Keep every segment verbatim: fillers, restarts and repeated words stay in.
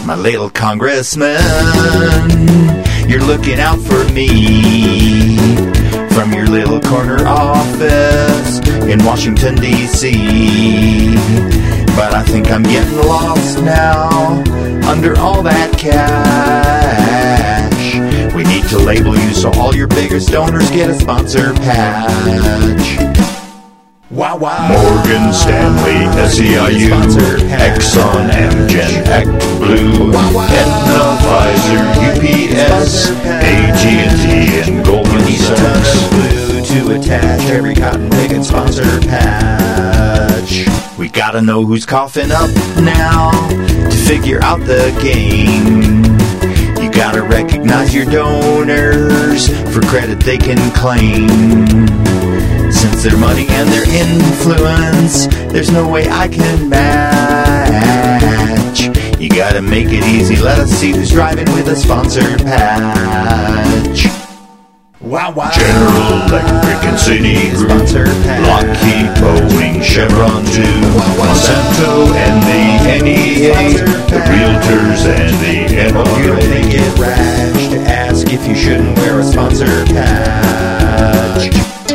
My little congressman, you're looking out for me from your little corner office in Washington, D C But I think I'm getting lost now under all that cash. We need to label you so all your biggest donors get a sponsor patch. Wow, wow. Morgan Stanley, S E I U, Exxon, Amgen, ActBlue, Aetna, Pfizer, U P S, A T and T, and Goldman Sachs. Glue to attach every cotton picking sponsor patch. We gotta know who's coughing up now to figure out the game. You gotta recognize your donors for credit they can claim. Since their money and their influence, there's no way I can match. You gotta make it easy, let us see who's driving with a sponsored patch. Wow, wow. General Electric and Citigroup, Lockheed, Boeing, Chevron too, Monsanto and the N E A, the Realtors and the N R A. You don't think it rash to ask if you shouldn't wear a sponsored patch.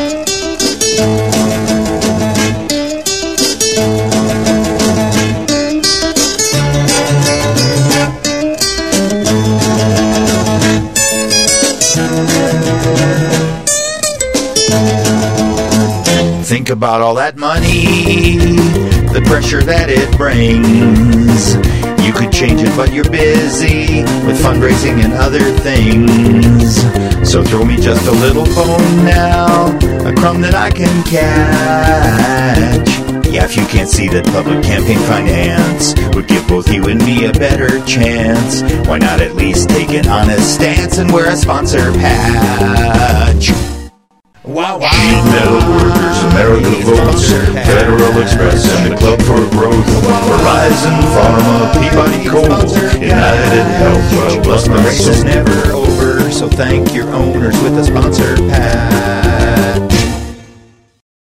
Think about all that money, the pressure that it brings. You could change it, but you're busy with fundraising and other things. So throw me just a little bone now, a crumb that I can catch. Yeah, if you can't see that public campaign finance would give both you and me a better chance, why not at least take an honest stance and wear a sponsor patch? Wow, wow. Sheet Metal Workers, America Votes, Federal Express, and the Club for Growth, Horizon Pharma, Peabody Coal, United Health, well, bless the race is never over, so thank your owners with a sponsor patch.